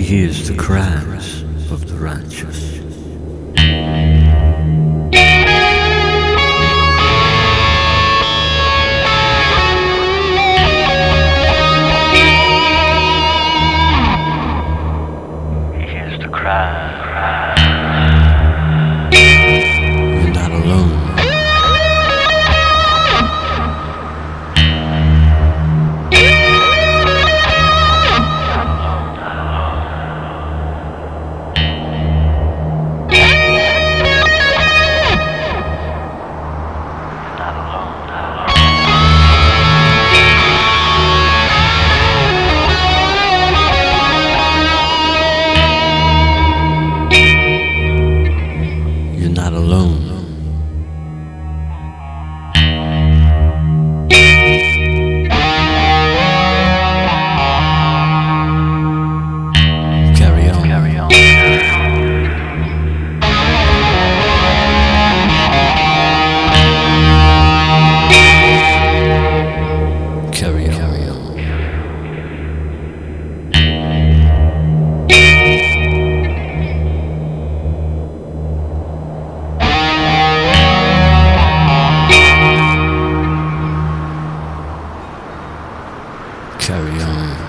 hears the cries of the righteous. He hears the cry. You're not alone. You're not alone. Carry on. Carry on. Carry on. Carry on.